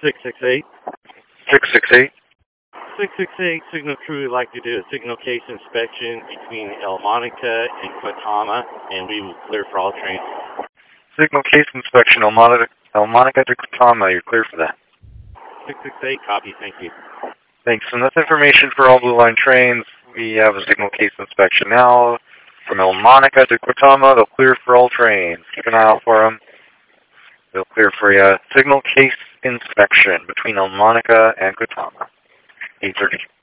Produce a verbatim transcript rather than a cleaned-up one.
six six eight. six six eight. six six eight, Signal Crew would like to do a signal case inspection between El Monica and Cuetama, and we will clear for all trains. Signal case inspection, El Monica, El Monica to Cuetama. You're clear for that. six six eight, copy, thank you. Thanks. And that's information for all Blue Line trains. We have a signal case inspection now. From El Monica to Cuetama, they'll clear for all trains. Keep an eye out for them. They'll clear for you. Signal case inspection between El Monica and Cuetama. eight thirty.